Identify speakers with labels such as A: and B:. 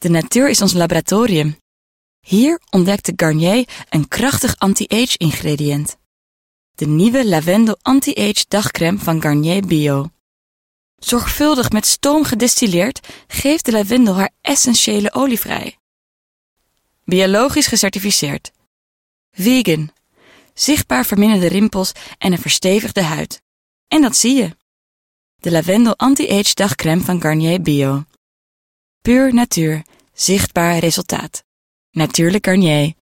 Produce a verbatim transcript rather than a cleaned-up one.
A: De natuur is ons laboratorium. Hier ontdekte Garnier een krachtig anti-age ingrediënt. De nieuwe lavendel anti-age dagcrème van Garnier Bio. Zorgvuldig met stoom gedistilleerd geeft de lavendel haar essentiële olie vrij. Biologisch gecertificeerd. Vegan. Zichtbaar verminderde rimpels en een verstevigde huid. En dat zie je. De lavendel anti-age dagcrème van Garnier Bio. Puur natuur. Zichtbaar resultaat. Natuurlijk Garnier.